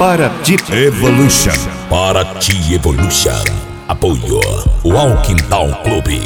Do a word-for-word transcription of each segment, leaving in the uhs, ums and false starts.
Paraty Evolution. Paraty Evolution. Apoio Walking Down Clube.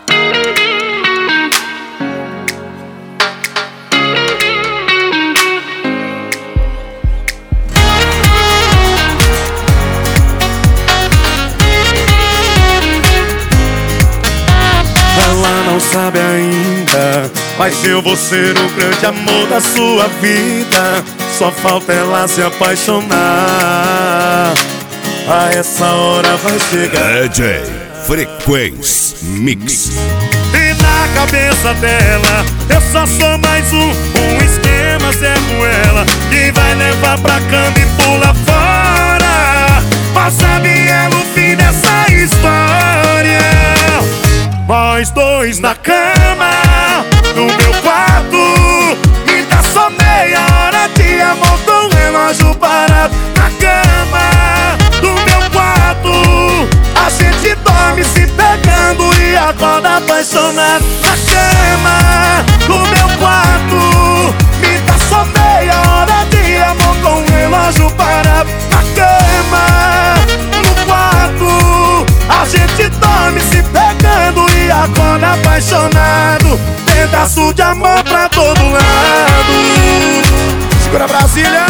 Ela não sabe ainda, mas eu vou ser o grande amor da sua vida. Só falta ela se apaixonar. A essa hora vai chegar. D J Frequência Mix. E na cabeça dela eu só sou mais um. Um esquema Zé Ruela que vai levar pra cama e pula fora. Mas sabe ela o fim dessa história. Nós dois na cama, no meu quarto. Me dá só meia hora de amor com o relógio parado. Na cama, no meu quarto. A gente dorme se pegando e acorda apaixonado. Na cama, no meu quarto. Me dá só meia hora de amor com o relógio parado. Na cama, no quarto. A gente dorme se pegando e acorda apaixonado. Pedaço de amor pra todo lado. Segura Brasília.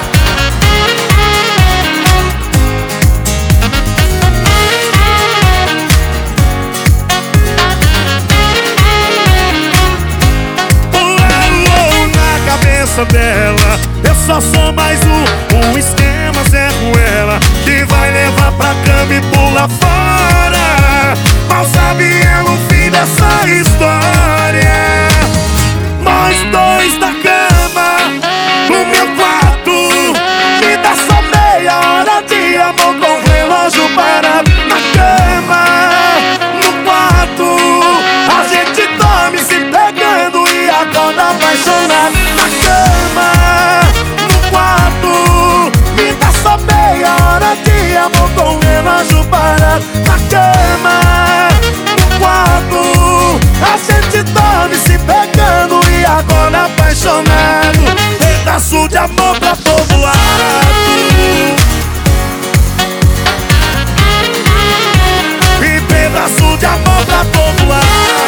Na cabeça dela eu só sou mais um. Um esquema Zé Ruela que vai levar pra cama e pula fora. Mal sabe ela o fim dessa história. Nós dois na cama, no meu quarto. Me dá só meia hora de amor com o relógio parado. Na cama, no quarto. A gente dorme se pegando e acorda apaixonado. Na cama, no quarto. Me dá só meia hora de amor com o relógio parado. Na cama, no quarto. A gente dorme se pegando e acorda apaixonado. Pedaço de amor pra todo lado. E pedaço de amor pra todo lado.